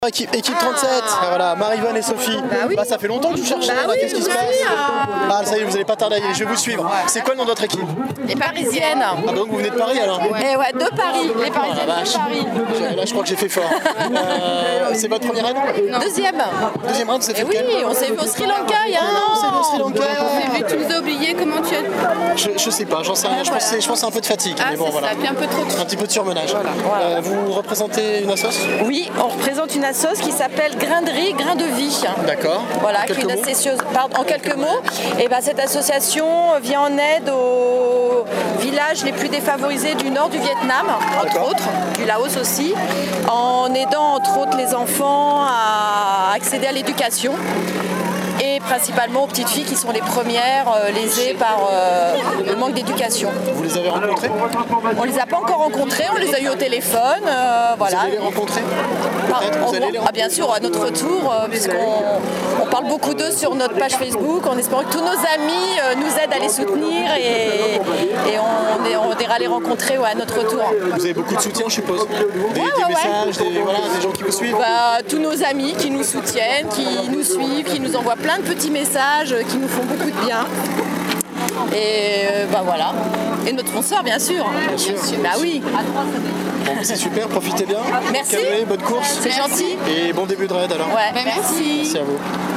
Équipe 37, voilà, Marie-Vonne et Sophie. Oui. Ça fait longtemps que vous cherchez, qu'est-ce qui se passe? Ça y est, vous n'allez pas tarder, je vais vous suivre. C'est quoi le nom de votre équipe? Les Parisiennes. Donc vous venez de Paris alors? De Paris, les Parisiennes de Paris. Là je crois que j'ai fait fort. C'est votre première année? Deuxième Deuxième round, vous avez fait lequel? Oui, on s'est vu au Sri Lanka il y a un an. On s'est vu au Sri Lanka. On s'est vu, tu nous as oublié, comment tu as... Je sais pas, j'en sais rien, je pense que c'est un peu de fatigue. Mais bon, voilà. Ça, puis un peu trop Un petit peu de surmenage. Vous représentez une assoce? Oui, on représente une assoce qui s'appelle Grain de riz, grain de vie. D'accord. Voilà, qui est une association. En quelques mots, et cette association vient en aide aux villages les plus défavorisés du nord du Vietnam, entre autres, du Laos aussi, en aidant entre autres les enfants à accéder à l'éducation. Et principalement aux petites filles qui sont les premières lésées par le manque d'éducation. Vous les avez rencontrées? On les a pas encore rencontrées, on les a eu au téléphone. Vous allez les rencontrer? Bien sûr, à notre retour, puisqu'on parle beaucoup d'eux sur notre page Facebook, en espérant que tous nos amis nous aident à les soutenir et on ira les rencontrer à notre retour. Vous avez beaucoup de soutien, je suppose? Des messages, des gens qui vous suivent? Tous nos amis qui nous soutiennent, qui nous suivent, qui nous envoient plein de petits messages qui nous font beaucoup de bien. Et voilà. Et notre sponsor, bien sûr. Bien sûr. Oui. Bon, c'est super, profitez bien. Merci. Bonne course. C'est gentil. Et bon début de raid alors. Merci. Merci à vous.